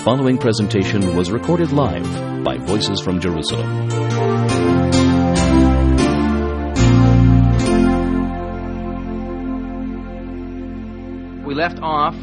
following presentation was recorded live by Voices from Jerusalem. We left off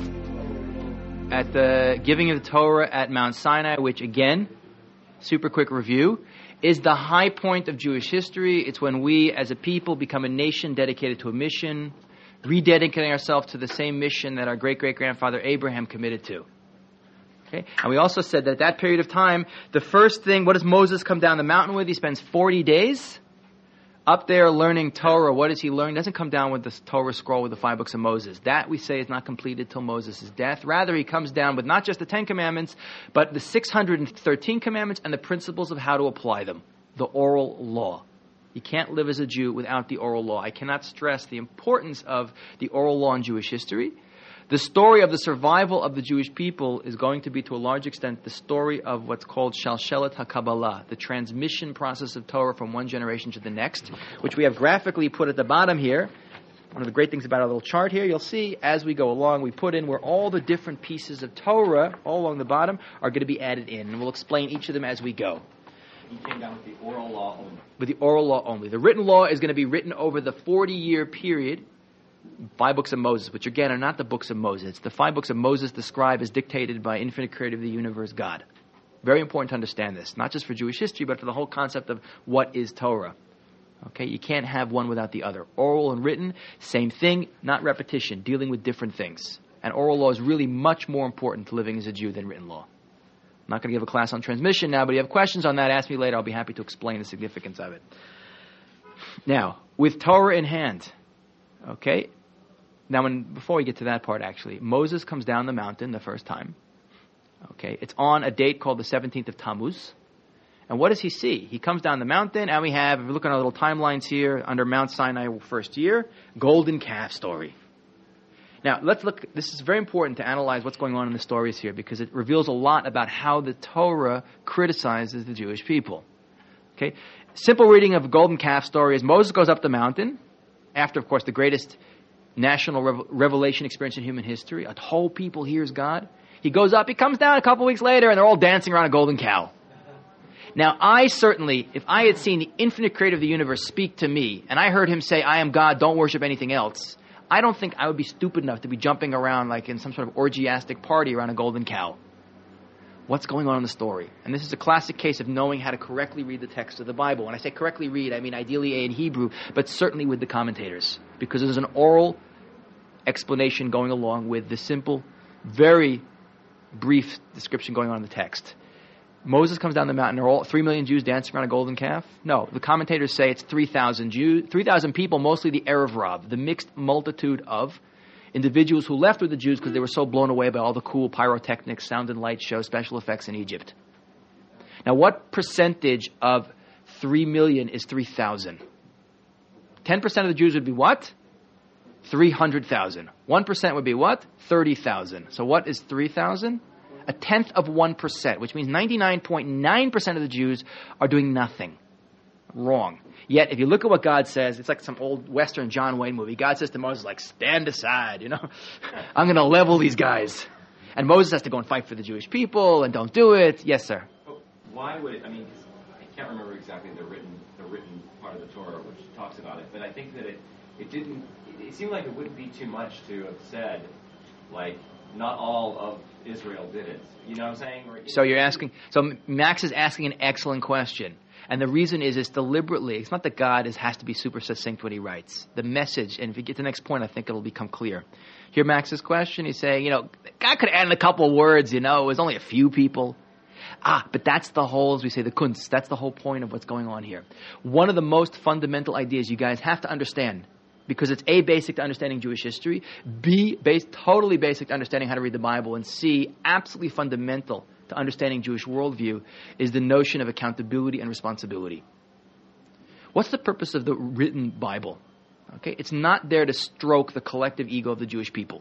at the giving of the Torah at Mount Sinai, which again, super quick review, is the high point of Jewish history. It's when we as a people become a nation dedicated to a mission, rededicating ourselves to the same mission that our great-great-grandfather Abraham committed to. Okay? And we also said that at that period of time, the first thing, what does Moses come down the mountain with? He spends 40 days up there learning Torah. What does he learn? He doesn't come down with the Torah scroll with the 5 books of Moses. That, we say, is not completed till Moses' death. Rather, he comes down with not just the 10 commandments, but the 613 commandments and the principles of how to apply them. The oral law. You can't live as a Jew without the oral law. I cannot stress the importance of the oral law in Jewish history. The story of the survival of the Jewish people is going to be, to a large extent, the story of what's called Shalshelet HaKabbalah, the transmission process of Torah from one generation to the next, which we have graphically put at the bottom here. One of the great things about our little chart here, you'll see as we go along, we put in where all the different pieces of Torah, all along the bottom, are going to be added in. And we'll explain each of them as we go. He came down with the oral law only. With the oral law only. The written law is going to be written over the 40-year period. 5 books of Moses, which again are not the books of Moses. It's the 5 books of Moses, the scribe, is dictated by infinite creator of the universe, God. Very important to understand this, not just for Jewish history, but for the whole concept of what is Torah. Okay, you can't have one without the other. Oral and written, same thing, not repetition, dealing with different things. And oral law is really much more important to living as a Jew than written law. I'm not going to give a class on transmission now, but if you have questions on that, ask me later. I'll be happy to explain the significance of it. Now, with Torah in hand, okay, now before we get to that part, actually, Moses comes down the mountain the first time. Okay, it's on a date called the 17th of Tammuz. And what does he see? He comes down the mountain, and we have, if we look at our little timelines here, under Mount Sinai first year, golden calf story. Now, let's look, this is very important to analyze what's going on in the stories here, because it reveals a lot about how the Torah criticizes the Jewish people. Okay, simple reading of golden calf story is Moses goes up the mountain, after, of course, the greatest national revelation experience in human history. A whole people hears God. He goes up, he comes down a couple weeks later, and they're all dancing around a golden cow. Now, I certainly, if I had seen the infinite creator of the universe speak to me, and I heard him say, I am God, don't worship anything else, I don't think I would be stupid enough to be jumping around like in some sort of orgiastic party around a golden cow. What's going on in the story? And this is a classic case of knowing how to correctly read the text of the Bible. When I say correctly read, I mean ideally in Hebrew, but certainly with the commentators. Because there's an oral explanation going along with the simple, very brief description going on in the text. Moses comes down the mountain. Are all 3 million Jews dancing around a golden calf? No. The commentators say it's 3,000 Jews, 3,000 people, mostly the Erev Rav, the mixed multitude of individuals who left with the Jews because they were so blown away by all the cool pyrotechnics, sound and light shows, special effects in Egypt. Now, what percentage of 3 million is 3,000? 10% of the Jews would be what? 300,000. 1% would be what? 30,000. So what is 3,000? A tenth of 1%, which means 99.9% of the Jews are doing nothing. Wrong. Yet, if you look at what God says, it's like some old Western John Wayne movie. God says to Moses, like, stand aside, I'm going to level these guys. And Moses has to go and fight for the Jewish people and don't do it. Yes, sir. But why would it, I can't remember exactly the written part of the Torah which talks about it, but I think that it seemed like it wouldn't be too much to have said, like, not all of Israel did it. You know what I'm saying? So Max is asking an excellent question. And the reason is it's deliberately, it's not that God has to be super succinct when he writes. The message, and if you get to the next point, I think it'll become clear. Hear Max's question? He's saying, God could add in a couple of words, it was only a few people. But that's the whole, as we say, the kunst. That's the whole point of what's going on here. One of the most fundamental ideas you guys have to understand, because it's A, basic to understanding Jewish history, B, totally basic to understanding how to read the Bible, and C, absolutely fundamental to understanding Jewish worldview, is the notion of accountability and responsibility. What's the purpose of the written Bible? Okay, it's not there to stroke the collective ego of the Jewish people.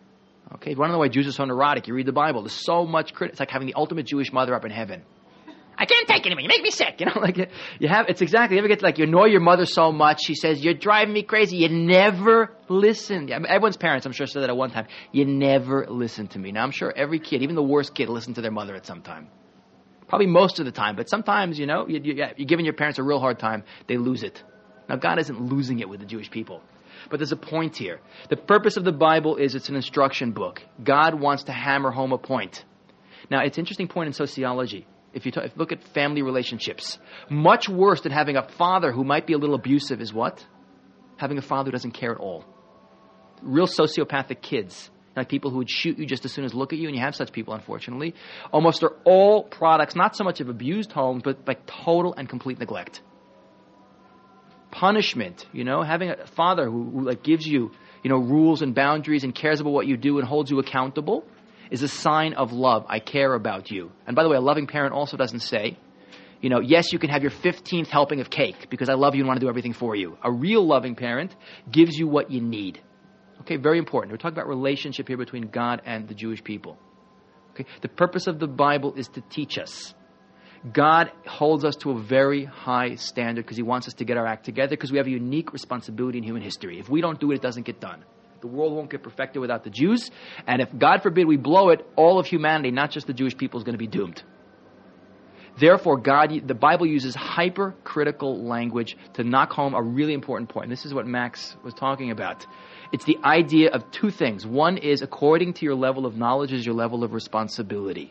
Okay, if you want to know why Jews are so neurotic, you read the Bible. There's so much it's like having the ultimate Jewish mother up in heaven. I can't take it anymore. You make me sick. You know, like you have, it's exactly, you ever get to, like, you annoy your mother so much, she says, you're driving me crazy. You never listen. I mean, everyone's parents, I'm sure, said that at one time. You never listen to me. Now, I'm sure every kid, even the worst kid, listens to their mother at some time. Probably most of the time, but sometimes, you know, you're giving your parents a real hard time, they lose it. Now, God isn't losing it with the Jewish people. But there's a point here. The purpose of the Bible is it's an instruction book. God wants to hammer home a point. Now, it's an interesting point in sociology. If you look at family relationships, much worse than having a father who might be a little abusive is what? Having a father who doesn't care at all. Real sociopathic kids, like people who would shoot you just as soon as look at you, and you have such people, unfortunately, almost are all products, not so much of abused homes, but like total and complete neglect. Punishment, you know, having a father who like gives you, you know, rules and boundaries and cares about what you do and holds you accountable is a sign of love. I care about you. And by the way, a loving parent also doesn't say, you know, yes, you can have your 15th helping of cake because I love you and want to do everything for you. A real loving parent gives you what you need. Okay, very important. We're talking about relationship here between God and the Jewish people. Okay, the purpose of the Bible is to teach us. God holds us to a very high standard because he wants us to get our act together because we have a unique responsibility in human history. If we don't do it, it doesn't get done. The world won't get perfected without the Jews. And if, God forbid, we blow it, all of humanity, not just the Jewish people, is going to be doomed. Therefore, the Bible uses hypercritical language to knock home a really important point. And this is what Max was talking about. It's the idea of two things. One is, according to your level of knowledge is your level of responsibility.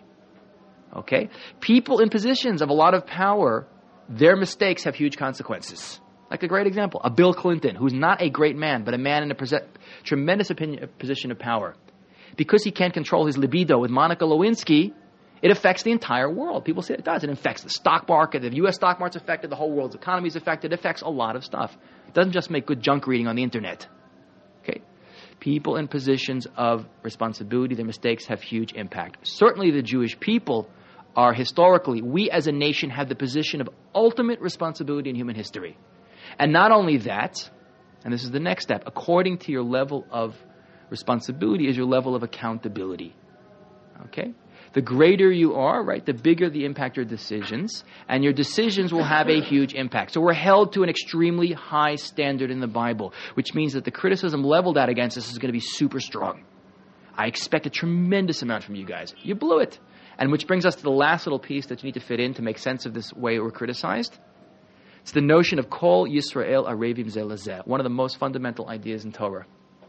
Okay? People in positions of a lot of power, their mistakes have huge consequences. Like a great example, a Bill Clinton, who's not a great man, but a man in a tremendous position of power. Because he can't control his libido with Monica Lewinsky, it affects the entire world. People say it does. It affects the stock market. The U.S. stock market's affected. The whole world's economy is affected. It affects a lot of stuff. It doesn't just make good junk reading on the internet. Okay? People in positions of responsibility, their mistakes have huge impact. Certainly the Jewish people are historically, we as a nation have the position of ultimate responsibility in human history. And not only that, and this is the next step, according to your level of responsibility is your level of accountability. Okay? The greater you are, right, the bigger the impact your decisions, and your decisions will have a huge impact. So we're held to an extremely high standard in the Bible, which means that the criticism leveled out against us is going to be super strong. I expect a tremendous amount from you guys. You blew it. And which brings us to the last little piece that you need to fit in to make sense of this way we're criticized. It's the notion of Kol Yisrael Arevim Zeh Lezeh, one of the most fundamental ideas in Torah,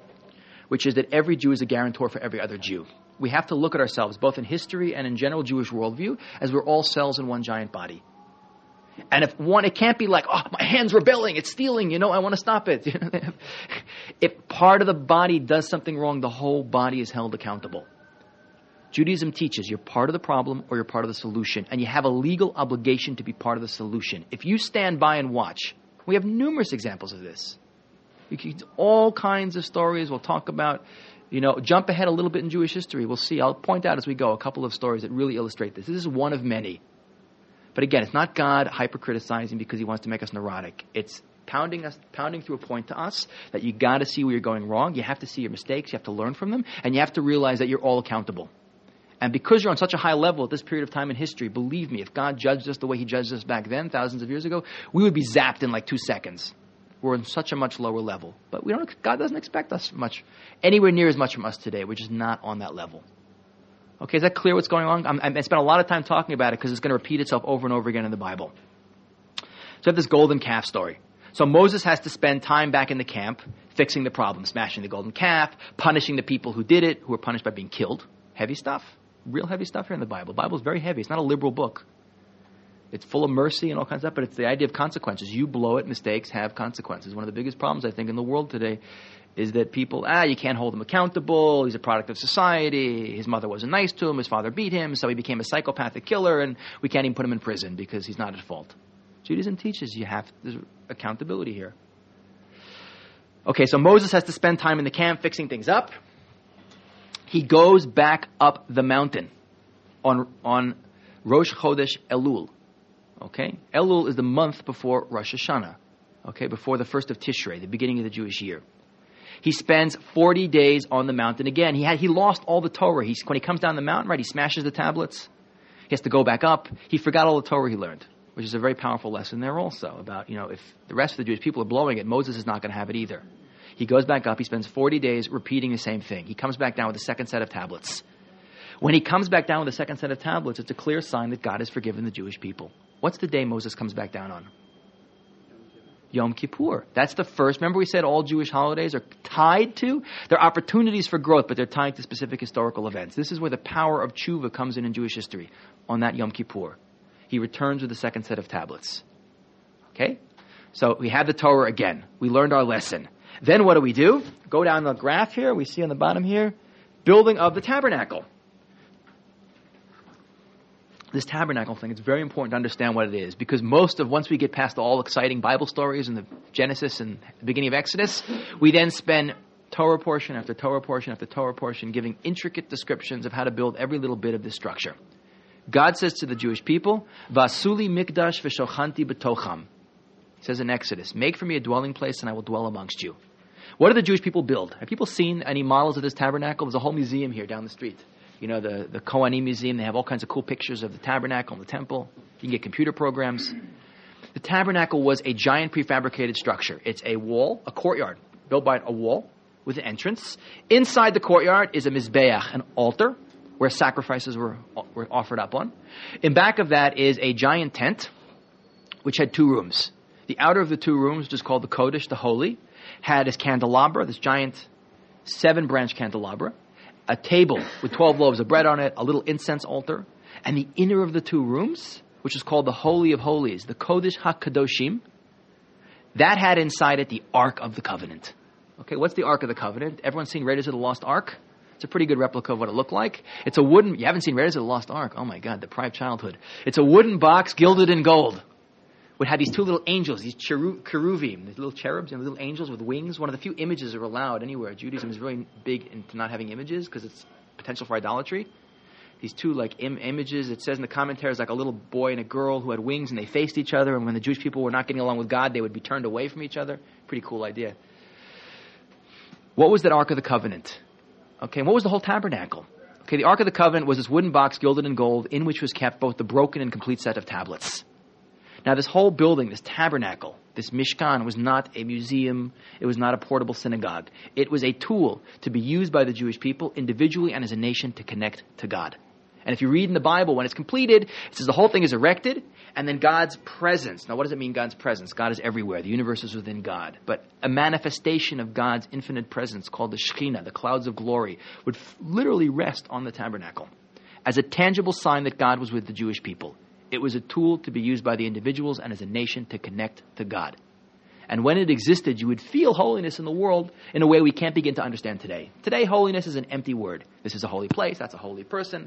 which is that every Jew is a guarantor for every other Jew. We have to look at ourselves, both in history and in general Jewish worldview, as we're all cells in one giant body. And it can't be like, oh, my hand's rebelling, it's stealing, you know, I want to stop it. If part of the body does something wrong, the whole body is held accountable. Judaism teaches you're part of the problem or you're part of the solution, and you have a legal obligation to be part of the solution. If you stand by and watch, we have numerous examples of this. All kinds of stories we'll talk about. You know, jump ahead a little bit in Jewish history. We'll see. I'll point out as we go a couple of stories that really illustrate this. This is one of many. But again, it's not God hyper-criticizing because he wants to make us neurotic. It's pounding through a point to us that you got to see where you're going wrong. You have to see your mistakes. You have to learn from them. And you have to realize that you're all accountable. And because you're on such a high level at this period of time in history, believe me, if God judged us the way he judged us back then, thousands of years ago, we would be zapped in like 2 seconds. We're on such a much lower level. But God doesn't expect us much, anywhere near as much from us today. We're just not on that level. Okay, is that clear what's going on? I spent a lot of time talking about it because it's going to repeat itself over and over again in the Bible. So we have this golden calf story. So Moses has to spend time back in the camp fixing the problem, smashing the golden calf, punishing the people who did it, who were punished by being killed. Heavy stuff. Real heavy stuff here in the Bible. The Bible is very heavy. It's not a liberal book. It's full of mercy and all kinds of stuff, but it's the idea of consequences. You blow it, mistakes have consequences. One of the biggest problems, I think, in the world today is that people, you can't hold him accountable. He's a product of society. His mother wasn't nice to him. His father beat him, so he became a psychopathic killer, and we can't even put him in prison because he's not at fault. Judaism teaches there's accountability here. Okay, so Moses has to spend time in the camp fixing things up. He goes back up the mountain on Rosh Chodesh Elul. Okay? Elul is the month before Rosh Hashanah. Okay? Before the first of Tishrei, the beginning of the Jewish year. He spends 40 days on the mountain again. He lost all the Torah. When he comes down the mountain, right, he smashes the tablets. He He has to go back up. He forgot all the Torah he learned, which is a very powerful lesson there also about, if the rest of the Jewish people are blowing it, Moses is not going to have it either. He goes back up. He spends 40 days repeating the same thing. He comes back down with a second set of tablets. When he comes back down with a second set of tablets, it's a clear sign that God has forgiven the Jewish people. What's the day Moses comes back down on? Yom Kippur. That's the first. Remember we said all Jewish holidays are tied to? They're opportunities for growth, but they're tied to specific historical events. This is where the power of tshuva comes in Jewish history, on that Yom Kippur. He returns with the second set of tablets. Okay? So we have the Torah again. We learned our lesson. Then what do? Go down the graph here. We see on the bottom here, building of the tabernacle. This tabernacle thing, it's very important to understand what it is, because once we get past all exciting Bible stories and the Genesis and the beginning of Exodus, we then spend Torah portion after Torah portion after Torah portion giving intricate descriptions of how to build every little bit of this structure. God says to the Jewish people, Vasuli mikdash v'shochanti b'tocham. He says in Exodus, make for me a dwelling place and I will dwell amongst you. What do the Jewish people build? Have people seen any models of this tabernacle? There's a whole museum here down the street. The Kohanim Museum, they have all kinds of cool pictures of the tabernacle and the temple. You can get computer programs. The tabernacle was a giant prefabricated structure. It's a wall, a courtyard, built by a wall with an entrance. Inside the courtyard is a mizbeach, an altar, where sacrifices were offered up on. In back of that is a giant tent, which had 2 rooms. The outer of the 2 rooms, which is called the Kodesh, the Holy, had this candelabra, this giant 7-branch candelabra, a table with 12 loaves of bread on it, a little incense altar, and the inner of the 2 rooms, which is called the Holy of Holies, the Kodesh HaKadoshim, that had inside it the Ark of the Covenant. Okay, what's the Ark of the Covenant? Everyone's seen Raiders of the Lost Ark? It's a pretty good replica of what it looked like. It's a wooden, you haven't seen Raiders of the Lost Ark? Oh my God, deprived childhood. It's a wooden box gilded in gold. Would have these 2 little angels, these cheruvim, these little cherubs and little angels with wings. One of the few images that are allowed anywhere. Judaism is really big into not having images because it's potential for idolatry. These 2 images, it says in the commentaries like a little boy and a girl who had wings and they faced each other, and when the Jewish people were not getting along with God, they would be turned away from each other. Pretty cool idea. What was that Ark of the Covenant? Okay, and what was the whole tabernacle? Okay, the Ark of the Covenant was this wooden box gilded in gold in which was kept both the broken and complete set of tablets. Now, this whole building, this tabernacle, this Mishkan, was not a museum. It was not a portable synagogue. It was a tool to be used by the Jewish people individually and as a nation to connect to God. And if you read in the Bible, when it's completed, it says the whole thing is erected, and then God's presence. Now, what does it mean, God's presence? God is everywhere. The universe is within God. But a manifestation of God's infinite presence called the Shekhinah, the clouds of glory, would literally rest on the tabernacle as a tangible sign that God was with the Jewish people. It was a tool to be used by the individuals and as a nation to connect to God. And when it existed, you would feel holiness in the world in a way we can't begin to understand today. Today, holiness is an empty word. This is a holy place. That's a holy person.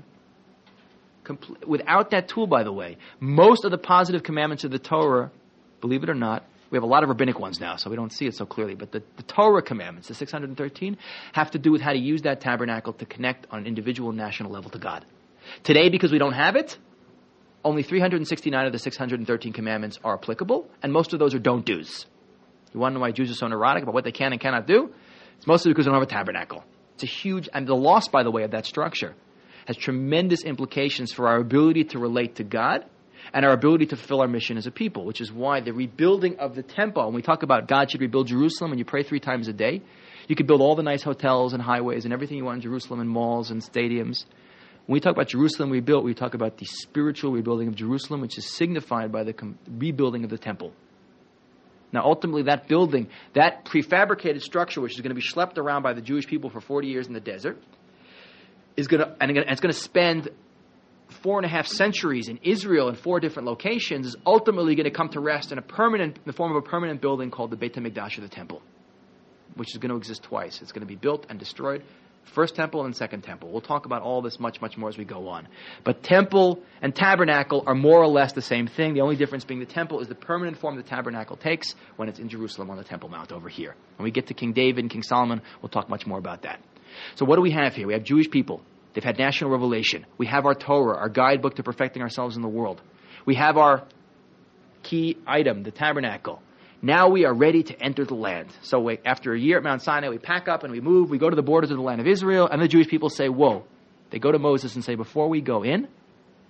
Without that tool, by the way, most of the positive commandments of the Torah, believe it or not, we have a lot of rabbinic ones now, so we don't see it so clearly, but the Torah commandments, the 613, have to do with how to use that tabernacle to connect on an individual and national level to God. Today, because we don't have it, only 369 of the 613 commandments are applicable, and most of those are don't do's. You want to know why Jews are so neurotic about what they can and cannot do? It's mostly because they don't have a tabernacle. It's a huge, and the loss, by the way, of that structure has tremendous implications for our ability to relate to God and our ability to fulfill our mission as a people, which is why the rebuilding of the temple, when we talk about God should rebuild Jerusalem and you pray 3 times a day, you could build all the nice hotels and highways and everything you want in Jerusalem and malls and stadiums. When we talk about Jerusalem rebuilt, we talk about the spiritual rebuilding of Jerusalem, which is signified by the rebuilding of the temple. Now, ultimately, that building, that prefabricated structure, which is going to be schlepped around by the Jewish people for 40 years in the desert, it's going to spend 4.5 centuries in Israel in 4 different locations, is ultimately going to come to rest in the form of a permanent building called the Beit HaMikdash, or the temple, which is going to exist twice. It's going to be built and destroyed. First temple and second temple. We'll talk about all this much, much more as we go on. But temple and tabernacle are more or less the same thing. The only difference being the temple is the permanent form the tabernacle takes when it's in Jerusalem on the Temple Mount over here. When we get to King David and King Solomon, we'll talk much more about that. So what do we have here? We have Jewish people. They've had national revelation. We have our Torah, our guidebook to perfecting ourselves in the world. We have our key item, the tabernacle. Now we are ready to enter the land. So after a year at Mount Sinai, we pack up and we move. We go to the borders of the land of Israel, and the Jewish people say, whoa. They go to Moses and say, before we go in,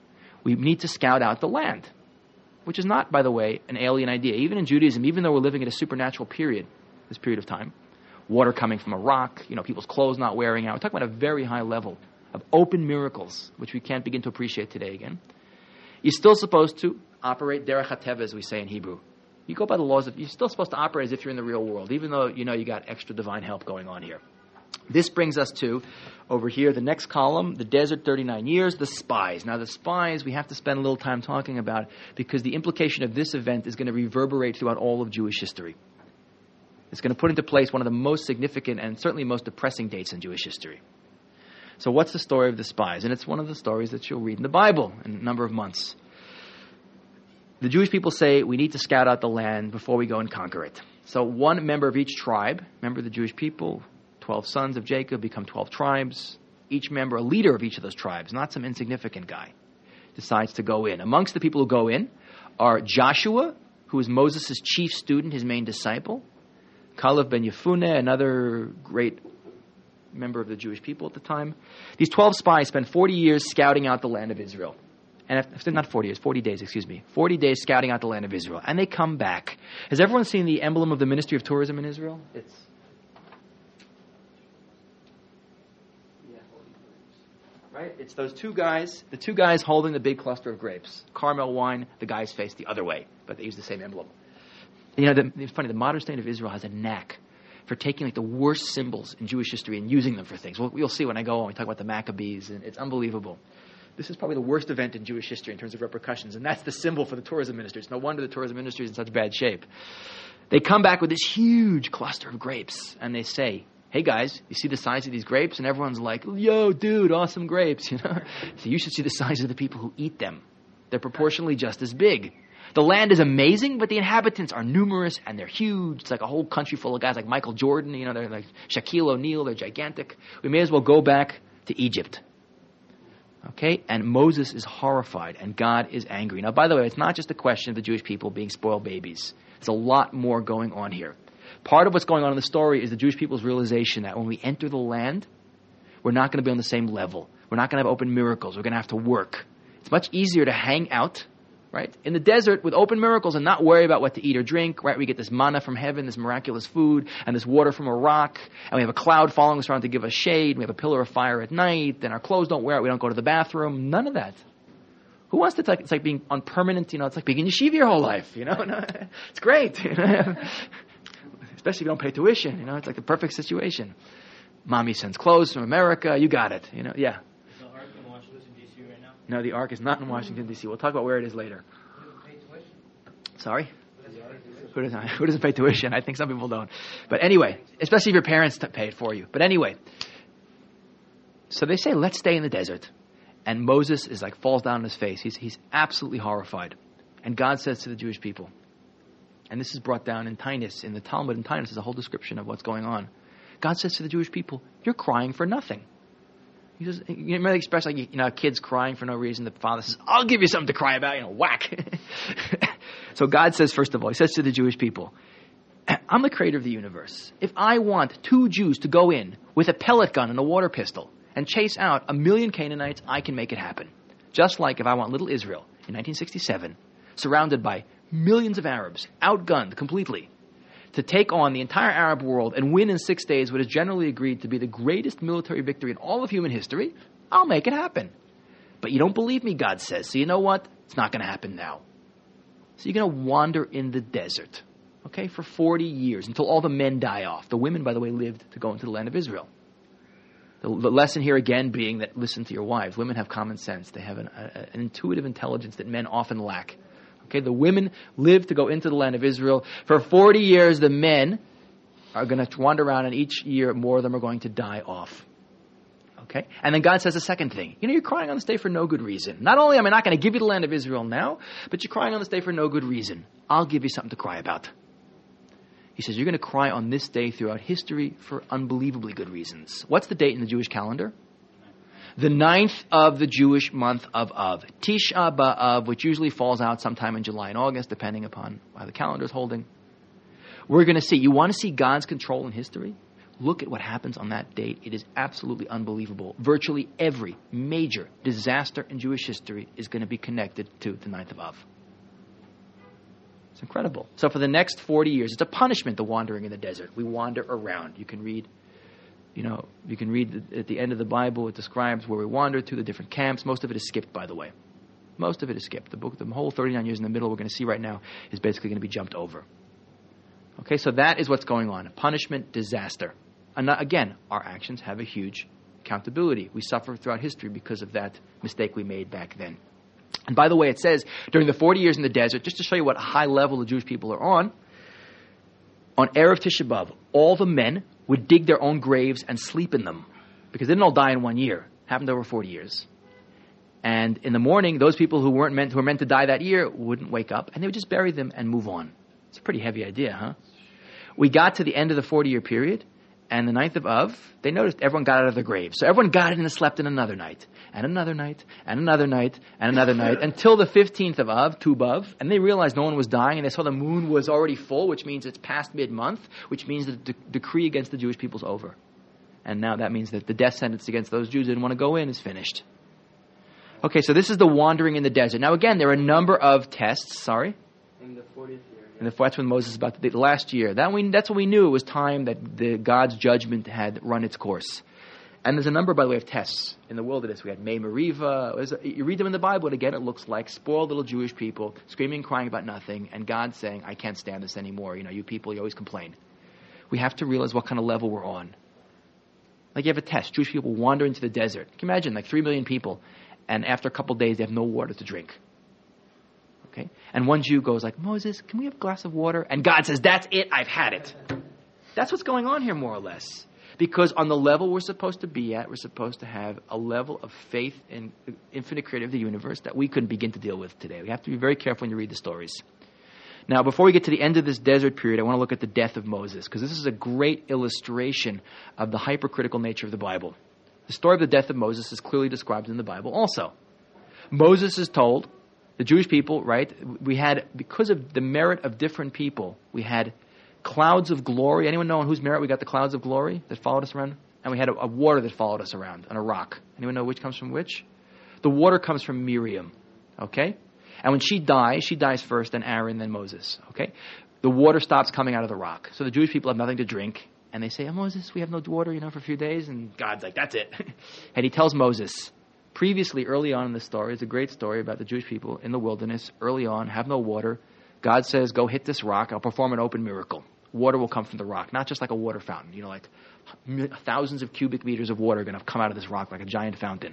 We need to scout out the land, which is not, by the way, an alien idea. Even in Judaism, even though we're living in a supernatural period, this period of time, water coming from a rock, people's clothes not wearing out. We're talking about a very high level of open miracles, which we can't begin to appreciate today again. You're still supposed to operate derech hateva, as we say in Hebrew. You go by the laws you're still supposed to operate as if you're in the real world, even though you got extra divine help going on here. This brings us to, over here, the next column, the desert 39 years, the spies. Now, the spies, we have to spend a little time talking about, because the implication of this event is going to reverberate throughout all of Jewish history. It's going to put into place one of the most significant and certainly most depressing dates in Jewish history. So what's the story of the spies? And it's one of the stories that you'll read in the Bible in a number of months. The Jewish people say, we need to scout out the land before we go and conquer it. So one member of each tribe, remember the Jewish people, 12 sons of Jacob become 12 tribes. Each member, a leader of each of those tribes, not some insignificant guy, decides to go in. Amongst the people who go in are Joshua, who is Moses' chief student, his main disciple, Caleb ben Yefuneh, another great member of the Jewish people at the time. These 12 spies spend 40 years scouting out the land of Israel. And not 40 years, 40 days, 40 days scouting out the land of Israel. And they come back. Has everyone seen the emblem of the Ministry of Tourism in Israel? Right? It's those two guys, the two guys holding the big cluster of grapes. Carmel wine, the guys face the other way, but they use the same emblem. And it's funny, the modern state of Israel has a knack for taking the worst symbols in Jewish history and using them for things. Well, you'll see when I go on, we talk about the Maccabees, and it's unbelievable. This is probably the worst event in Jewish history in terms of repercussions, and that's the symbol for the tourism industry. It's no wonder the tourism industry is in such bad shape. They come back with this huge cluster of grapes, and they say, hey guys, you see the size of these grapes? And everyone's like, yo, dude, awesome grapes. So you should see the size of the people who eat them. They're proportionally just as big. The land is amazing, but the inhabitants are numerous and they're huge. It's like a whole country full of guys like Michael Jordan. They're like Shaquille O'Neal. They're gigantic. We may as well go back to Egypt. Okay? And Moses is horrified and God is angry. Now, by the way, it's not just a question of the Jewish people being spoiled babies. There's a lot more going on here. Part of what's going on in the story is the Jewish people's realization that when we enter the land, we're not going to be on the same level. We're not going to have open miracles. We're going to have to work. It's much easier to hang out, right, in the desert with open miracles and not worry about what to eat or drink, right? We get this manna from heaven, this miraculous food, and this water from a rock, and we have a cloud following us around to give us shade. We have a pillar of fire at night, and our clothes don't wear out. We don't go to the bathroom. None of that. Who wants to, it's like being on permanent, it's like being in yeshiva your whole life, It's great, Especially if you don't pay tuition, it's like the perfect situation. Mommy sends clothes from America, you got it, yeah. Is the Ark in Washington, D.C. right now? No, the Ark is not in Washington, D.C. We'll talk about where it is later. Who doesn't pay tuition? Sorry? Who doesn't pay tuition? I think some people don't. But anyway, especially if your parents pay it for you. But anyway, so they say, let's stay in the desert. And Moses is falls down on his face. He's absolutely horrified. And God says to the Jewish people, and this is brought down in Tainus, in the Talmud in Tainus, is a whole description of what's going on. God says to the Jewish people, you're crying for nothing. He says, you remember the expression, kids crying for no reason. The father says, I'll give you something to cry about, whack. So God says, first of all, he says to the Jewish people, I'm the creator of the universe. If I want 2 Jews to go in with a pellet gun and a water pistol and chase out 1 million Canaanites, I can make it happen. Just like if I want little Israel in 1967, surrounded by millions of Arabs, outgunned completely, to take on the entire Arab world and win in 6 days what is generally agreed to be the greatest military victory in all of human history, I'll make it happen. But you don't believe me, God says. So you know what? It's not going to happen now. So you're going to wander in the desert, okay, for 40 years until all the men die off. The women, by the way, lived to go into the land of Israel. The lesson here again being that listen to your wives. Women have common sense. They have an intuitive intelligence that men often lack. Okay, the women live to go into the land of Israel. For 40 years, the men are going to wander around, and each year more of them are going to die off. Okay? And then God says a second thing. You're crying on this day for no good reason. Not only am I not going to give you the land of Israel now, but you're crying on this day for no good reason. I'll give you something to cry about. He says you're going to cry on this day throughout history for unbelievably good reasons. What's the date in the Jewish calendar? The 9th of the Jewish month of Av. Tisha B'Av, which usually falls out sometime in July and August, depending upon how the calendar is holding. We're going to see. You want to see God's control in history? look at what happens on that date. It is absolutely unbelievable. Virtually every major disaster in Jewish history is going to be connected to the 9th of Av. It's incredible. So for the next 40 years, it's a punishment, the wandering in the desert. We wander around. You can read at the end of the Bible, it describes where we wandered to, the different camps. Most of it is skipped, by the way. Most of it is skipped. The whole 39 years in the middle we're going to see right now is basically going to be jumped over. Okay, so that is what's going on. Punishment, disaster. And again, our actions have a huge accountability. We suffer throughout history because of that mistake we made back then. And by the way, it says, during the 40 years in the desert, just to show you what high level the Jewish people are on Erev Tisha B'Av, all the men would dig their own graves and sleep in them. Because they didn't all die in 1 year. It happened over 40 years. And in the morning, those people who were meant to die that year wouldn't wake up, and they would just bury them and move on. It's a pretty heavy idea, huh? We got to the end of the 40-year period, and the 9th of Av, they noticed everyone got out of their graves. So everyone got in and slept in another night, and another night, and another night, and another night, until the 15th of Av, Tu B'Av, and they realized no one was dying, and they saw the moon was already full, which means it's past mid-month, which means that the decree against the Jewish people is over. And now that means that the death sentence against those Jews who didn't want to go in is finished. Okay, so this is the wandering in the desert. Now again, there are a number of tests, In the 40th year. And that's when Moses about to the last year. That's when we knew it was time that God's judgment had run its course. And there's a number, by the way, of tests in the wilderness. We had May Meriva. You read them in the Bible, and again, it looks like spoiled little Jewish people screaming and crying about nothing, and God saying, I can't stand this anymore. You people, you always complain. We have to realize what kind of level we're on. Like you have a test. Jewish people wander into the desert. Can you imagine, like 3 million people, and after a couple of days, they have no water to drink. Okay? And one Jew goes like, Moses, can we have a glass of water? And God says, that's it, I've had it. That's what's going on here, more or less. Because on the level we're supposed to be at, we're supposed to have a level of faith in the infinite creator of the universe that we couldn't begin to deal with today. We have to be very careful when you read the stories. Now, before we get to the end of this desert period, I want to look at the death of Moses, because this is a great illustration of the hypercritical nature of the Bible. The story of the death of Moses is clearly described in the Bible also. Moses is told, the Jewish people, right, we had, because of the merit of different people, we had clouds of glory. Anyone know on whose merit we got the clouds of glory that followed us around? And we had a water that followed us around on a rock. Anyone know which comes from which? The water comes from Miriam, okay? And when she dies first, then Aaron, then Moses, okay? The water stops coming out of the rock. So the Jewish people have nothing to drink. And they say, Moses, we have no water, for a few days. And God's like, that's it. And he tells Moses, previously, early on in the story, it's a great story about the Jewish people in the wilderness, early on, have no water. God says, go hit this rock. I'll perform an open miracle. Water will come from the rock, not just like a water fountain. Like thousands of cubic meters of water are going to come out of this rock like a giant fountain.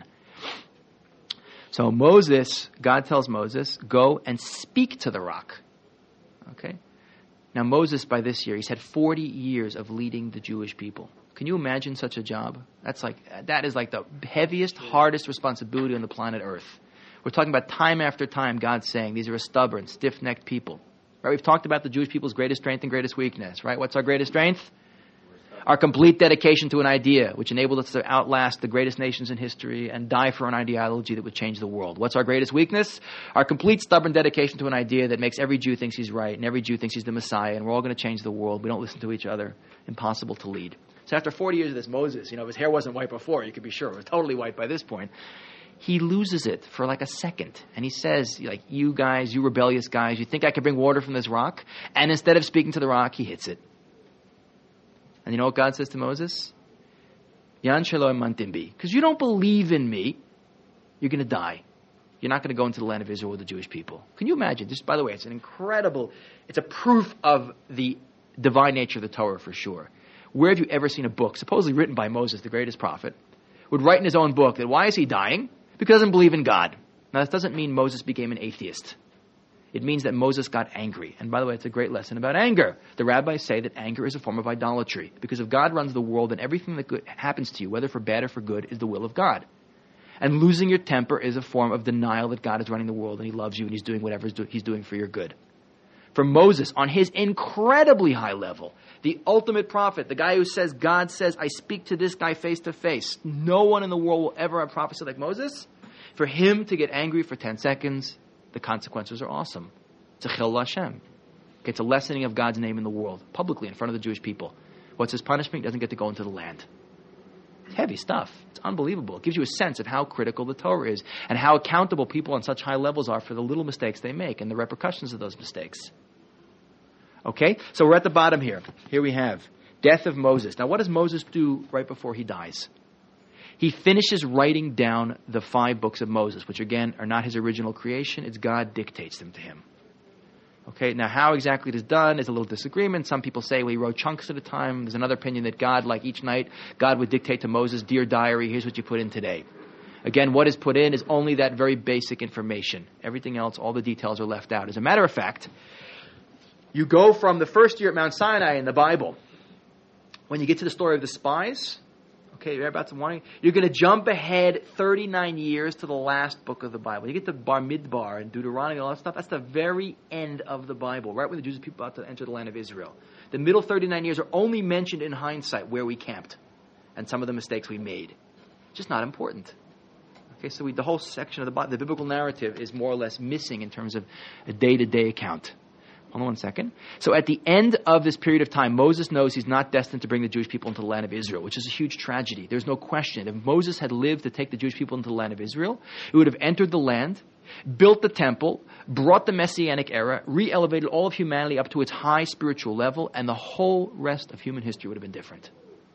So God tells Moses, go and speak to the rock. Okay? Now Moses, by this year, he's had 40 years of leading the Jewish people. Can you imagine such a job? That is like the heaviest, hardest responsibility on the planet Earth. We're talking about time after time God saying, these are a stubborn, stiff-necked people. Right? We've talked about the Jewish people's greatest strength and greatest weakness, right? What's our greatest strength? Our complete dedication to an idea, which enabled us to outlast the greatest nations in history and die for an ideology that would change the world. What's our greatest weakness? Our complete stubborn dedication to an idea that makes every Jew thinks he's right and every Jew thinks he's the Messiah and we're all going to change the world. We don't listen to each other. Impossible to lead. So after 40 years of this, Moses, his hair wasn't white before, you could be sure. It was totally white by this point. He loses it for like a second. And he says, you guys, you rebellious guys, you think I can bring water from this rock? And instead of speaking to the rock, he hits it. And you know what God says to Moses? Yan shelo emantim bi. Because you don't believe in me, you're going to die. You're not going to go into the land of Israel with the Jewish people. Can you imagine? Just by the way, it's a proof of the divine nature of the Torah for sure. Where have you ever seen a book, supposedly written by Moses, the greatest prophet, would write in his own book that why is he dying? Because he doesn't believe in God. Now, this doesn't mean Moses became an atheist. It means that Moses got angry. And by the way, it's a great lesson about anger. The rabbis say that anger is a form of idolatry. Because if God runs the world, then everything that happens to you, whether for bad or for good, is the will of God. And losing your temper is a form of denial that God is running the world and he loves you and he's doing whatever he's doing for your good. For Moses, on his incredibly high level, the ultimate prophet, the guy who says, God says, I speak to this guy face to face. No one in the world will ever have prophecy like Moses. For him to get angry for 10 seconds, the consequences are awesome. It's a chil Hashem. It's a lessening of God's name in the world, publicly in front of the Jewish people. What's his punishment? He doesn't get to go into the land. It's heavy stuff. It's unbelievable. It gives you a sense of how critical the Torah is and how accountable people on such high levels are for the little mistakes they make and the repercussions of those mistakes. Okay? So we're at the bottom here. Here we have death of Moses. Now what does Moses do right before he dies? He finishes writing down the 5 books of Moses, which again are not his original creation. It's God dictates them to him. Okay, now how exactly it is done is a little disagreement. Some people say, well, he wrote chunks at a time. There's another opinion that God, like each night, God would dictate to Moses, dear diary, here's what you put in today. Again, what is put in is only that very basic information. Everything else, all the details are left out. As a matter of fact, you go from the first year at Mount Sinai in the Bible. When you get to the story of the spies, okay, you're about to warning. You're going to jump ahead 39 years to the last book of the Bible. You get to Bar Midbar and Deuteronomy and all that stuff. That's the very end of the Bible, right when the Jews are about to enter the land of Israel. The middle 39 years are only mentioned in hindsight where we camped and some of the mistakes we made. Just not important. Okay, so the whole section of the Bible, the biblical narrative, is more or less missing in terms of a day-to-day account. Hold on one second. So at the end of this period of time, Moses knows he's not destined to bring the Jewish people into the land of Israel, which is a huge tragedy. There's no question. If Moses had lived to take the Jewish people into the land of Israel, he would have entered the land, built the temple, brought the Messianic era, re-elevated all of humanity up to its high spiritual level, and the whole rest of human history would have been different.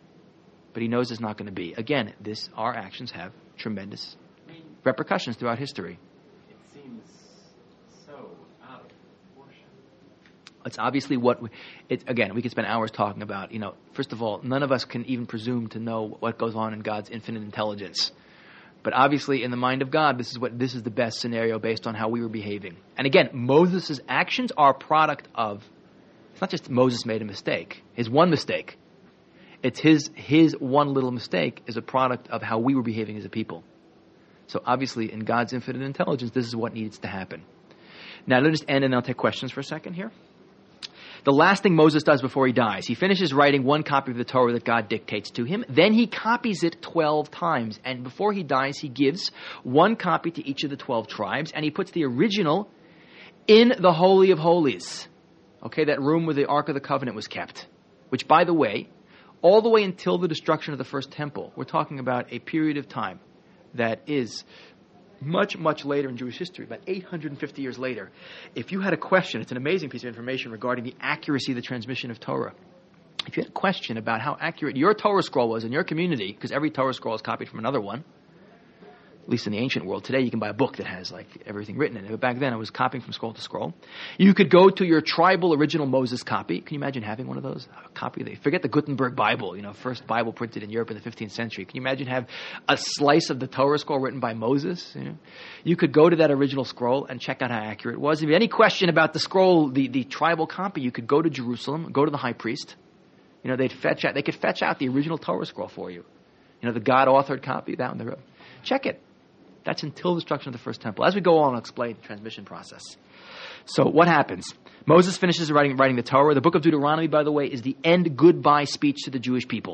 But he knows it's not going to be. Again, our actions have tremendous repercussions throughout history. It seems so out of proportion. It's obviously again, we could spend hours talking about, first of all, none of us can even presume to know what goes on in God's infinite intelligence. But obviously, in the mind of God, this is the best scenario based on how we were behaving. And again, Moses' actions are a product of, it's not just Moses made a mistake, his one mistake. It's his one little mistake is a product of how we were behaving as a people. So obviously, in God's infinite intelligence, this is what needs to happen. Now, let me just end and I'll take questions for a second here. The last thing Moses does before he dies, he finishes writing one copy of the Torah that God dictates to him. Then he copies it 12 times. And before he dies, he gives one copy to each of the 12 tribes. And he puts the original in the Holy of Holies. Okay, that room where the Ark of the Covenant was kept. Which, by the way, all the way until the destruction of the first temple, we're talking about a period of time that is much, much later in Jewish history, about 850 years later. If you had a question, it's an amazing piece of information regarding the accuracy of the transmission of Torah. If you had a question about how accurate your Torah scroll was in your community, because every Torah scroll is copied from another one, at least in the ancient world. Today you can buy a book that has everything written in it. But back then it was copying from scroll to scroll. You could go to your tribal original Moses copy. Can you imagine having one of those? A copy. Forget the Gutenberg Bible, first Bible printed in Europe in the 15th century. Can you imagine have a slice of the Torah scroll written by Moses? You could go to that original scroll and check out how accurate it was. If you had any question about the scroll, the tribal copy, you could go to Jerusalem, go to the high priest. They could fetch out the original Torah scroll for you. The God-authored copy, that one. Check it. That's until the destruction of the first temple. As we go on, I'll explain the transmission process. So what happens? Moses finishes writing the Torah. The book of Deuteronomy, by the way, is the end goodbye speech to the Jewish people.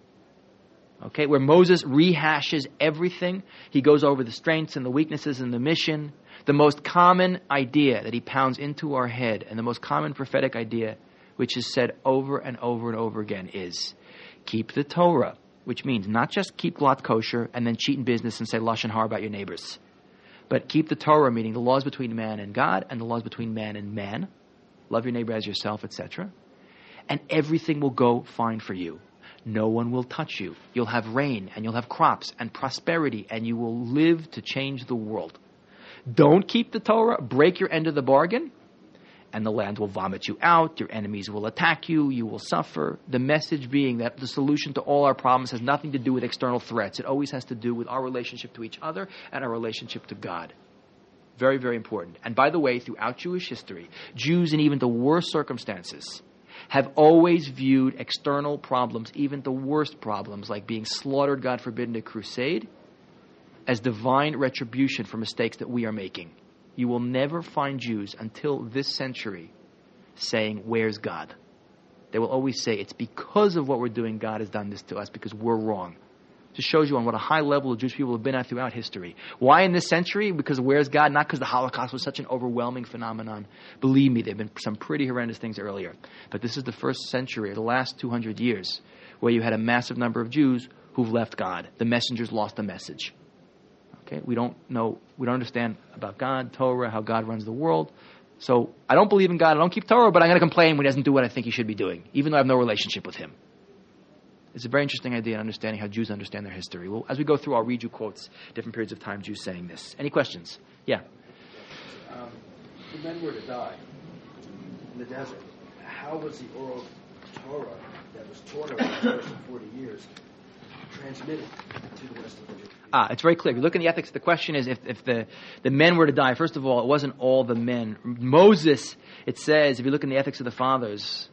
Okay, where Moses rehashes everything. He goes over the strengths and the weaknesses and the mission. The most common idea that he pounds into our head, and the most common prophetic idea, which is said over and over and over again, is keep the Torah. Which means not just keep glatt kosher and then cheat in business and say lashon hara about your neighbors. But keep the Torah, meaning the laws between man and God and the laws between man and man. Love your neighbor as yourself, etc. And everything will go fine for you. No one will touch you. You'll have rain and you'll have crops and prosperity and you will live to change the world. Don't keep the Torah, break your end of the bargain, and the land will vomit you out, your enemies will attack you, you will suffer. The message being that the solution to all our problems has nothing to do with external threats. It always has to do with our relationship to each other and our relationship to God. Very, very important. And by the way, throughout Jewish history, Jews in even the worst circumstances have always viewed external problems, even the worst problems, like being slaughtered, God forbid, in a crusade, as divine retribution for mistakes that we are making. You will never find Jews until this century saying, where's God? They will always say, it's because of what we're doing God has done this to us because we're wrong. Just shows you on what a high level the Jewish people have been at throughout history. Why in this century? Because where's God? Not because the Holocaust was such an overwhelming phenomenon. Believe me, there have been some pretty horrendous things earlier. But this is the first century, or the last 200 years, where you had a massive number of Jews who've left God. The messengers lost the message. Okay, we don't understand about God, Torah, how God runs the world. So I don't believe in God, I don't keep Torah, but I'm going to complain when he doesn't do what I think he should be doing, even though I have no relationship with him. It's a very interesting idea in understanding how Jews understand their history. Well, as we go through, I'll read you quotes, different periods of time, Jews saying this. Any questions? Yeah. The men were to die in the desert. How was the oral Torah that was taught over the course of 40 years transmitted to the rest of the Jews? It's very clear. If you look in the ethics, the question is if the men were to die, first of all, it wasn't all the men. Moses, it says, if you look in the ethics of the fathers,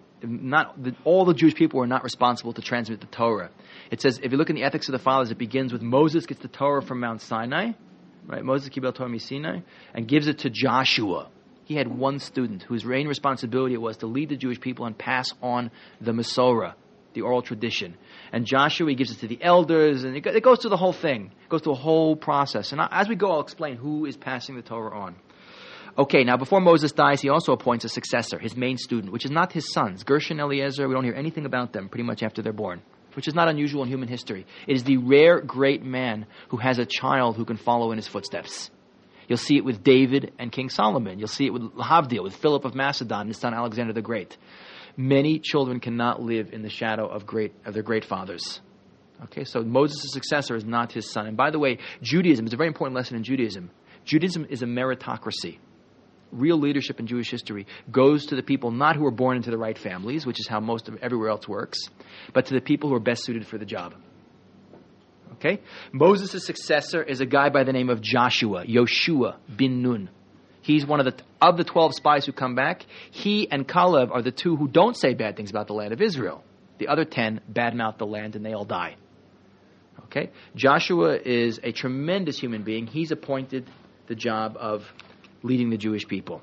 all the Jewish people were not responsible to transmit the Torah. It says, if you look in the ethics of the fathers, it begins with Moses gets the Torah from Mount Sinai, right? Moses kibel Torah Sinai, and gives it to Joshua. He had one student whose main responsibility it was to lead the Jewish people and pass on the Masorah, the oral tradition. And Joshua, he gives it to the elders, and it goes through the whole thing. It goes through a whole process. And as we go, I'll explain who is passing the Torah on. Okay, now before Moses dies, he also appoints a successor, his main student, which is not his sons. Gershon, Eliezer, we don't hear anything about them pretty much after they're born, which is not unusual in human history. It is the rare great man who has a child who can follow in his footsteps. You'll see it with David and King Solomon. You'll see it with Havdiel, with Philip of Macedon, and his son Alexander the Great. Many children cannot live in the shadow of their great fathers. Okay, so Moses' successor is not his son. And by the way, Judaism is a very important lesson in Judaism. Judaism is a meritocracy. Real leadership in Jewish history goes to the people not who are born into the right families, which is how most of everywhere else works, but to the people who are best suited for the job. Okay? Moses' successor is a guy by the name of Joshua, Yoshua bin Nun. He's one of the 12 spies who come back. He and Caleb are the two who don't say bad things about the land of Israel. The other 10 badmouth the land and they all die. Okay? Joshua is a tremendous human being. He's appointed the job of leading the Jewish people.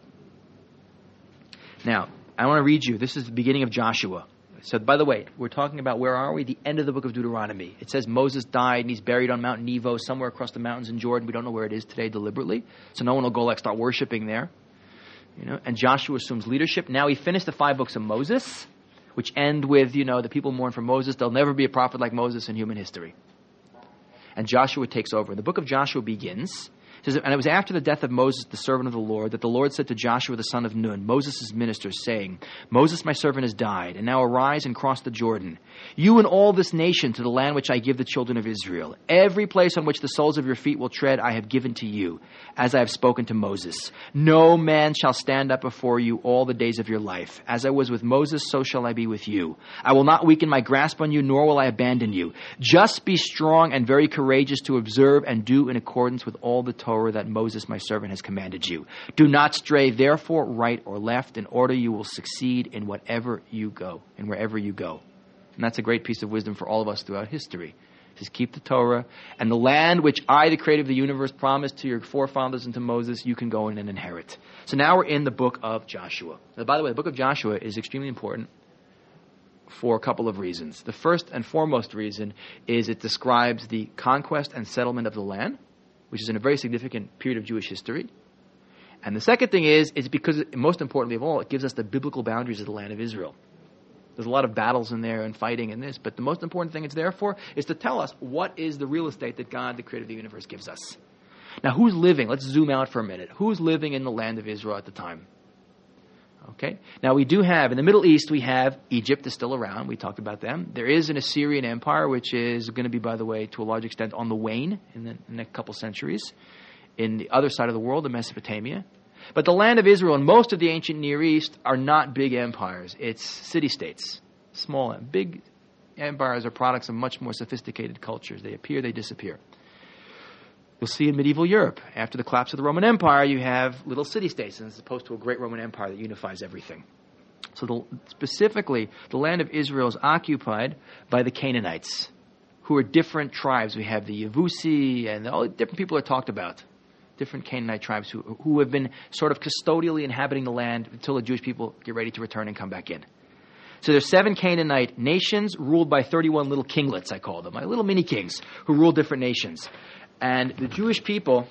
Now, I want to read you. This is the beginning of Joshua. So, by the way, we're talking about, where are we? The end of the book of Deuteronomy. It says Moses died and he's buried on Mount Nebo, somewhere across the mountains in Jordan. We don't know where it is today deliberately. So no one will go start worshiping there. And Joshua assumes leadership. Now he finished the 5 books of Moses, which end with, the people mourn for Moses. There'll never be a prophet like Moses in human history. And Joshua takes over. The book of Joshua begins. It says, and it was after the death of Moses, the servant of the Lord, that the Lord said to Joshua the son of Nun, Moses' minister, saying, Moses my servant has died, and now arise and cross the Jordan, you and all this nation, to the land which I give the children of Israel. Every place on which the soles of your feet will tread I have given to you, as I have spoken to Moses. No man shall stand up before you all the days of your life. As I was with Moses, so shall I be with you. I will not weaken my grasp on you, nor will I abandon you. Just be strong and very courageous to observe and do in accordance with all the Torah that Moses my servant has commanded you. Do not stray therefore right or left, in order you will succeed in whatever you go, and wherever you go. And that's a great piece of wisdom for all of us throughout history. Just keep the Torah, and the land which I, the creator of the universe, promised to your forefathers and to Moses, you can go in and inherit. So now we're in the book of Joshua. Now, by the way, the book of Joshua is extremely important for a couple of reasons. The first and foremost reason is it describes the conquest and settlement of the land, which is in a very significant period of Jewish history. And the second thing is because, most importantly of all, it gives us the biblical boundaries of the land of Israel. There's a lot of battles in there and fighting in this, but the most important thing it's there for is to tell us what is the real estate that God, the creator of the universe, gives us. Now, who's living? Let's zoom out for a minute. Who's living in the land of Israel at the time? Okay. Now, we do have, in the Middle East, we have Egypt is still around. We talked about them. There is an Assyrian Empire, which is going to be, by the way, to a large extent on the wane in the next couple centuries. In the other side of the world, in Mesopotamia. But the land of Israel and most of the ancient Near East are not big empires. It's city-states. Small, big empires are products of much more sophisticated cultures. They appear, they disappear. You'll see in medieval Europe, after the collapse of the Roman Empire, you have little city-states as opposed to a great Roman Empire that unifies everything. So specifically, the land of Israel is occupied by the Canaanites, who are different tribes. We have the Yevusi, and all the different people are talked about. Different Canaanite tribes who have been sort of custodially inhabiting the land until the Jewish people get ready to return and come back in. So there's 7 Canaanite nations ruled by 31 little kinglets, I call them, like little mini kings who rule different nations. And the Jewish people,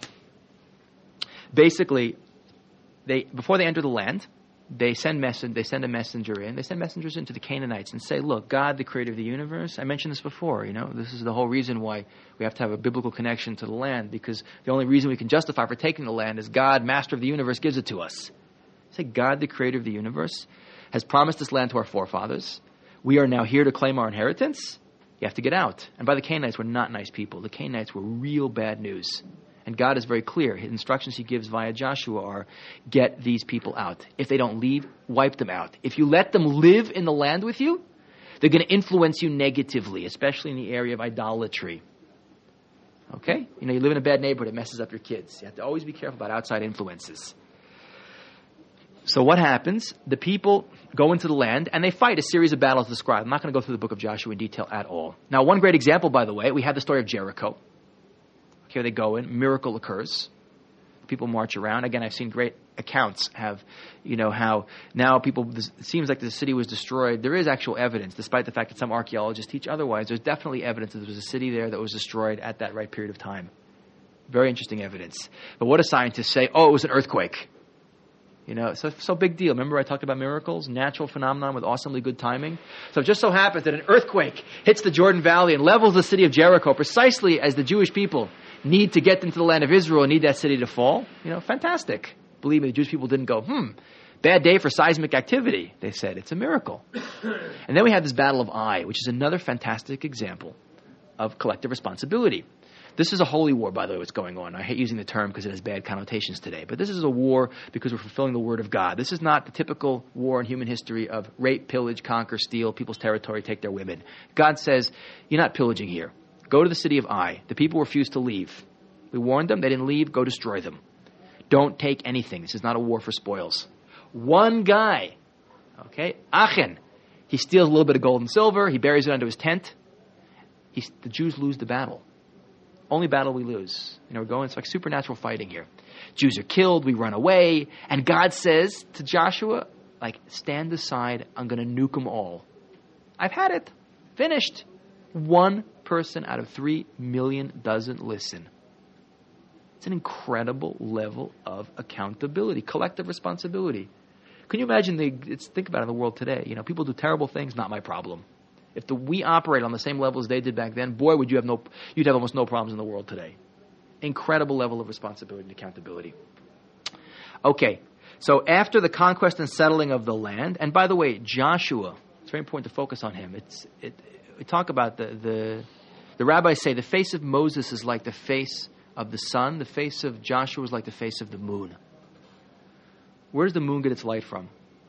basically, before they enter the land, they send messengers into the Canaanites and say, look, God, the creator of the universe, I mentioned this before, this is the whole reason why we have to have a biblical connection to the land, because the only reason we can justify for taking the land is God, master of the universe, gives it to us. Say, God, the creator of the universe, has promised this land to our forefathers. We are now here to claim our inheritance. You have to get out. And by the Canaanites, were not nice people. The Canaanites were real bad news. And God is very clear. His instructions he gives via Joshua are, get these people out. If they don't leave, wipe them out. If you let them live in the land with you, they're going to influence you negatively, especially in the area of idolatry. Okay? You live in a bad neighborhood, it messes up your kids. You have to always be careful about outside influences. So what happens? The people go into the land and they fight a series of battles described. I'm not going to go through the book of Joshua in detail at all. Now, one great example, by the way, we have the story of Jericho. Here they go in, miracle occurs. People march around. Again, I've seen great accounts have, how now it seems like the city was destroyed. There is actual evidence, despite the fact that some archaeologists teach otherwise. There's definitely evidence that there was a city there that was destroyed at that right period of time. Very interesting evidence. But what do scientists say? Oh, it was an earthquake. So big deal. Remember I talked about miracles, natural phenomenon with awesomely good timing? So it just so happens that an earthquake hits the Jordan Valley and levels the city of Jericho precisely as the Jewish people need to get into the land of Israel and need that city to fall. Fantastic. Believe me, the Jewish people didn't go, bad day for seismic activity. They said, it's a miracle. And then we have this Battle of Ai, which is another fantastic example of collective responsibility. This is a holy war, by the way, what's going on. I hate using the term because it has bad connotations today. But this is a war because we're fulfilling the word of God. This is not the typical war in human history of rape, pillage, conquer, steal people's territory, take their women. God says, you're not pillaging here. Go to the city of Ai. The people refused to leave. We warned them. They didn't leave. Go destroy them. Don't take anything. This is not a war for spoils. One guy, Achan, he steals a little bit of gold and silver. He buries it under his tent. The Jews lose the battle. Only battle we lose. It's like supernatural fighting here. Jews are killed. We run away. And God says to Joshua, stand aside. I'm going to nuke them all. I've had it. Finished. One person out of 3 million doesn't listen. It's an incredible level of accountability, collective responsibility. Can you imagine? Think about it in the world today. People do terrible things. Not my problem. If we operate on the same level as they did back then, boy, you'd have almost no problems in the world today. Incredible level of responsibility and accountability. Okay, so after the conquest and settling of the land, and by the way, Joshua, it's very important to focus on him. We talk about the rabbis say the face of Moses is like the face of the sun. The face of Joshua is like the face of the moon. Where does the moon get its light from?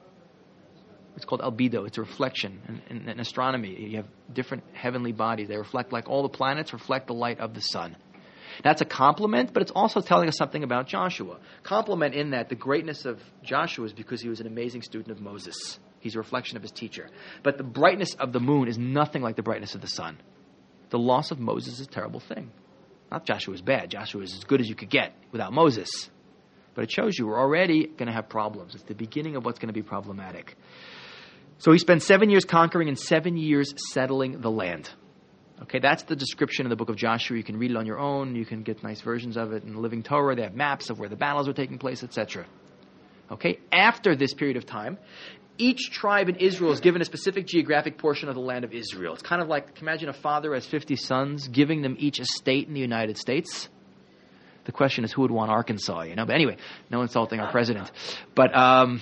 It's called albedo. It's a reflection. In astronomy, you have different heavenly bodies. They reflect like all the planets reflect the light of the sun. That's a compliment, but it's also telling us something about Joshua. Compliment in that the greatness of Joshua is because he was an amazing student of Moses. He's a reflection of his teacher. But the brightness of the moon is nothing like the brightness of the sun. The loss of Moses is a terrible thing. Not Joshua is bad. Joshua is as good as you could get without Moses. But it shows you we're already going to have problems. It's the beginning of what's going to be problematic. So he spent 7 years conquering and 7 years settling the land. Okay, that's the description in the book of Joshua. You can read it on your own. You can get nice versions of it in the Living Torah. They have maps of where the battles are taking place, etc. Okay, after this period of time, each tribe in Israel is given a specific geographic portion of the land of Israel. It's kind of like, imagine a father has 50 sons, giving them each a state in the United States. The question is, who would want Arkansas, But anyway, no insulting our president. But,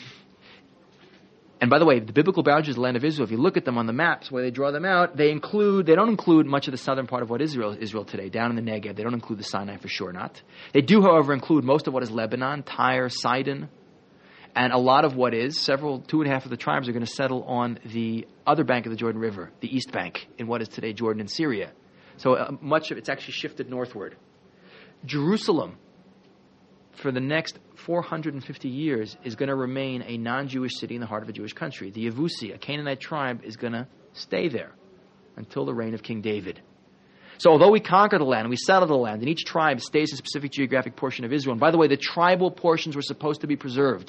and by the way, the biblical boundaries of the land of Israel, if you look at them on the maps where they draw them out, they don't include much of the southern part of what Israel today, down in the Negev. They don't include the Sinai for sure not. They do, however, include most of what is Lebanon, Tyre, Sidon, and a lot of what is, 2.5 of the tribes are going to settle on the other bank of the Jordan River, the east bank, in what is today Jordan and Syria. So much of it's actually shifted northward. Jerusalem, for the next 450 years, is going to remain a non-Jewish city in the heart of a Jewish country. The Yevusi, a Canaanite tribe, is going to stay there until the reign of King David. So although we conquer the land and we settle the land, and each tribe stays in a specific geographic portion of Israel, and by the way, the tribal portions were supposed to be preserved.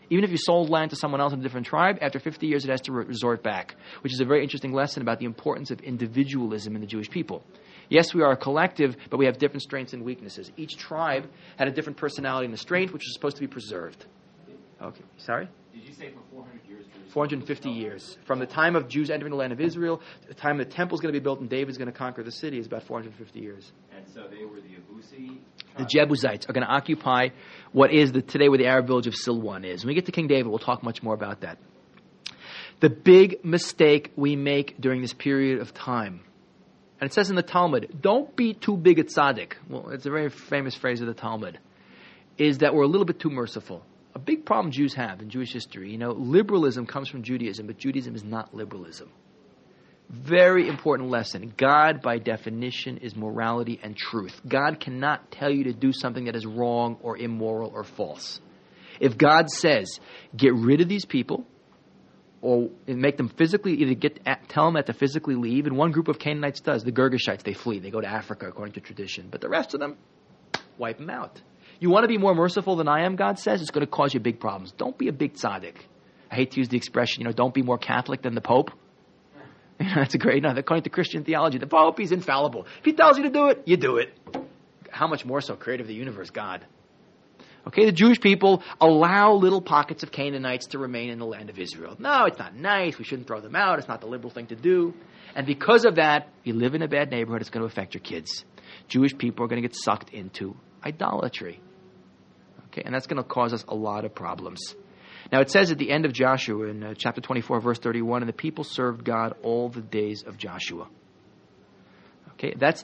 Even if you sold land to someone else in a different tribe, after 50 years it has to resort back, which is a very interesting lesson about the importance of individualism in the Jewish people. Yes, we are a collective, but we have different strengths and weaknesses. Each tribe had a different personality and a strength, which was supposed to be preserved. Okay, sorry? Did you say for 400 years? 450 years. From the time of Jews entering the land of Israel to the time the temple is going to be built and David's going to conquer the city is about 450 years. And so they were the Abusi The Jebusites are going to occupy what is today where the Arab village of Silwan is. When we get to King David, we'll talk much more about that. The big mistake we make during this period of time, and it says in the Talmud, don't be too big a tzaddik. Well, it's a very famous phrase of the Talmud, is that we're a little bit too merciful. A big problem Jews have in Jewish history, liberalism comes from Judaism, but Judaism is not liberalism. Very important lesson. God, by definition, is morality and truth. God cannot tell you to do something that is wrong or immoral or false. If God says, get rid of these people, or make them physically, tell them that to physically leave, and one group of Canaanites does, the Girgashites, they flee, they go to Africa according to tradition, but the rest of them, wipe them out. You want to be more merciful than I am, God says, it's going to cause you big problems. Don't be a big tzaddik. I hate to use the expression, don't be more Catholic than the Pope. That's a great, according to Christian theology, the Pope, he's infallible. If he tells you to do it, you do it. How much more so, creator of the universe, God. Okay, the Jewish people allow little pockets of Canaanites to remain in the land of Israel. No, it's not nice. We shouldn't throw them out. It's not the liberal thing to do. And because of that, you live in a bad neighborhood, it's going to affect your kids. Jewish people are going to get sucked into idolatry. Okay, and that's going to cause us a lot of problems. Now it says at the end of Joshua in chapter 24, verse 31, and the people served God all the days of Joshua. Okay, that's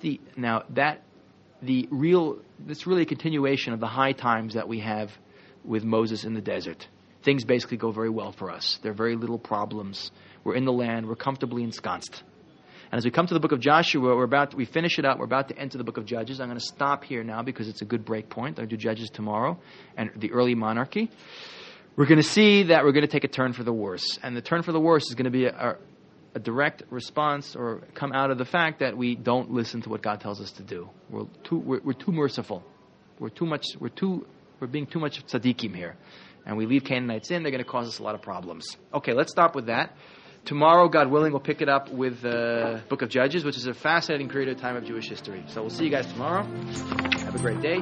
really a continuation of the high times that we have with Moses in the desert. Things basically go very well for us. There are very little problems. We're in the land. We're comfortably ensconced. And as we come to the book of Joshua, we finish it up. We're about to enter the book of Judges. I'm going to stop here now because it's a good break point. I'll do Judges tomorrow and the early monarchy. We're going to see that we're going to take a turn for the worse. And the turn for the worse is going to be a direct response or come out of the fact that we don't listen to what God tells us to do. We're too merciful. We're being too much tzaddikim here. And we leave Canaanites in, they're going to cause us a lot of problems. Okay, let's stop with that. Tomorrow, God willing, we'll pick it up with the book of Judges, which is a fascinating period of time of Jewish history. So we'll see you guys tomorrow. Have a great day.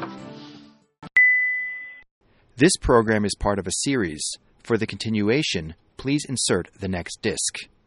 This program is part of a series. For the continuation, please insert the next disc.